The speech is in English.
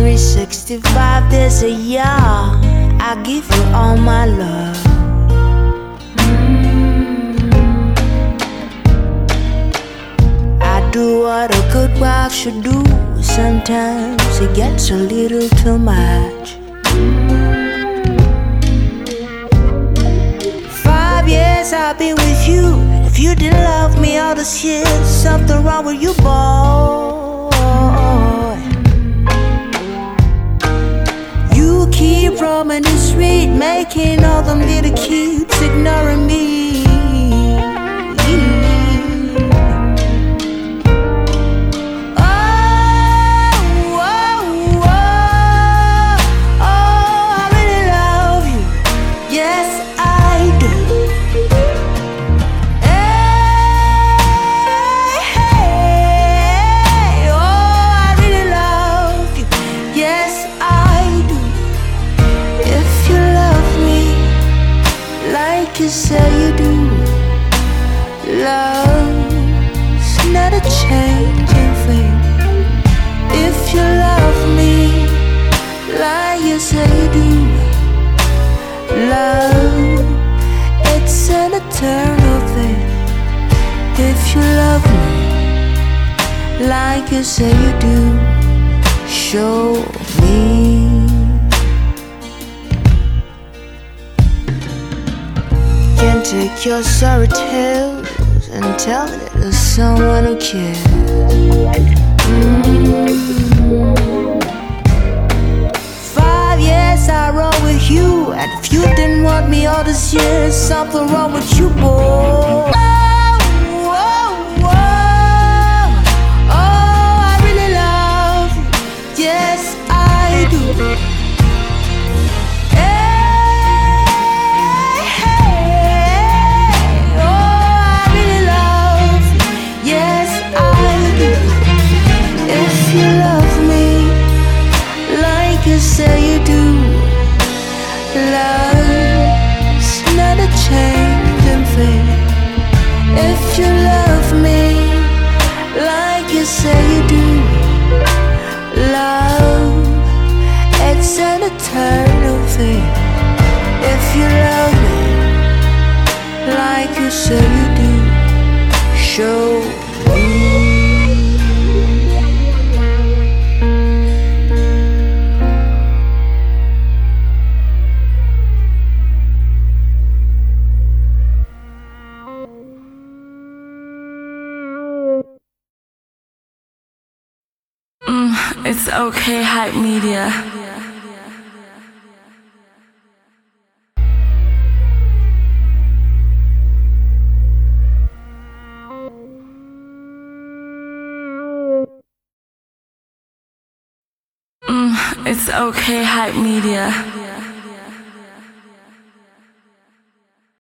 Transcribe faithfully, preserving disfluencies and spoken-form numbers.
three sixty-five days a year, I give you all my love. I do what a good wife should do. Sometimes it gets a little too much. Five years I've been with you. If you didn't love me all this years, something wrong with you, boy. You keep roaming the street, making all them little kids ignoring me. You say you do. Love's not a changing thing. If you love me like you say you do, love, it's an eternal thing. If you love me like you say you do, show me. Can take your sorry tales and tell it to someone who cares. mm. Five years I roll with you, and if you didn't want me all these years, something wrong with you, boy. Say you do. Love's not a changing thing. If you love me like you say you do, love, it's an eternal thing. If you love me like you say you do, show me. It's okay, Hype Media. Mm, it's okay, Hype Media.